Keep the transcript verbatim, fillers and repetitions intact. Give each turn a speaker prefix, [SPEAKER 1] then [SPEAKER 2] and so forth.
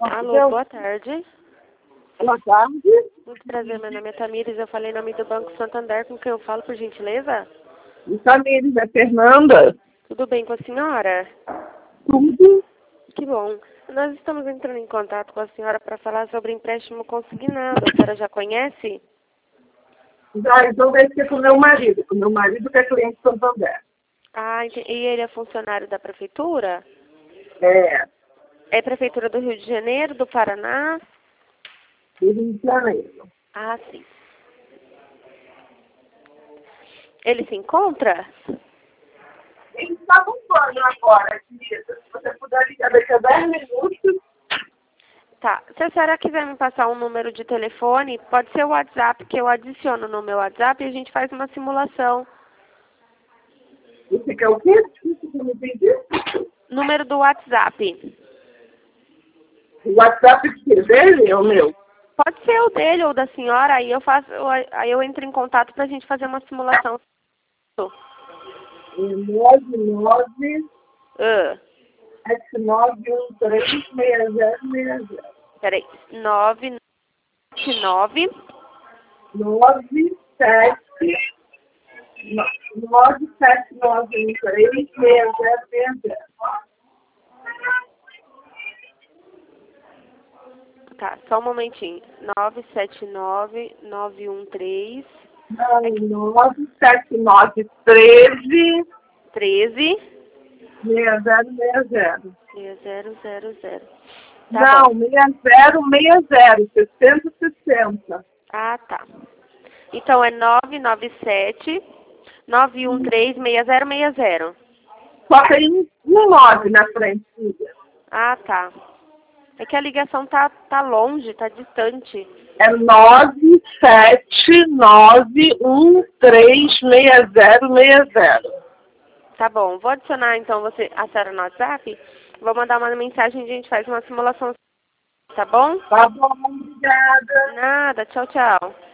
[SPEAKER 1] Alô, boa tarde.
[SPEAKER 2] Boa tarde.
[SPEAKER 1] Muito prazer, meu nome é Tamires, eu falei em nome do Banco Santander, com quem eu falo, por gentileza?
[SPEAKER 2] Tamires, é Fernanda.
[SPEAKER 1] Tudo bem com a senhora?
[SPEAKER 2] Tudo.
[SPEAKER 1] Que bom. Nós estamos entrando em contato com a senhora para falar sobre empréstimo consignado. A senhora já conhece?
[SPEAKER 2] Já, então deve ser com o meu marido. Com o meu marido que é cliente do Santander.
[SPEAKER 1] Ah, ente- e ele é funcionário da prefeitura?
[SPEAKER 2] É,
[SPEAKER 1] É prefeitura do Rio de Janeiro, do Paraná?
[SPEAKER 2] do Rio de Janeiro.
[SPEAKER 1] Ah, sim. Ele se encontra?
[SPEAKER 2] Ele está no banho agora, querida. Se você puder ligar daqui a dez minutos.
[SPEAKER 1] Tá. Se a senhora quiser me passar um número de telefone, pode ser o WhatsApp, que eu adiciono no meu WhatsApp e a gente faz uma simulação.
[SPEAKER 2] Você quer o quê? Desculpa, eu não entendi.
[SPEAKER 1] Número do WhatsApp.
[SPEAKER 2] O WhatsApp dele é o meu.
[SPEAKER 1] Pode ser o dele ou da senhora, aí eu faço, aí eu entro em contato pra gente fazer uma simulação.
[SPEAKER 2] É nove nove
[SPEAKER 1] Ah,
[SPEAKER 2] sete nove um três seis zero seis zero.
[SPEAKER 1] peraí. nove nove
[SPEAKER 2] nove sete nove sete nove um três seis zero seis zero.
[SPEAKER 1] Tá, só um momentinho. nove sete nove nove um três
[SPEAKER 2] nove sete nove treze
[SPEAKER 1] treze
[SPEAKER 2] seis zero seis zero.
[SPEAKER 1] seis zero zero zero. Tá
[SPEAKER 2] Não,
[SPEAKER 1] bom.
[SPEAKER 2] seis zero seis zero, sessenta sessenta.
[SPEAKER 1] Ah, tá. Então é nove nove sete nove um três seis zero seis zero.
[SPEAKER 2] Só tem um um nove na frente, filha.
[SPEAKER 1] Ah, tá. É que a ligação tá, tá longe, tá distante.
[SPEAKER 2] É nove sete nove um três seis zero seis zero.
[SPEAKER 1] Tá bom. Vou adicionar então você, a senhora no WhatsApp. Vou mandar uma mensagem e a gente faz uma simulação. Tá bom?
[SPEAKER 2] Tá bom, obrigada.
[SPEAKER 1] Nada. Tchau, tchau.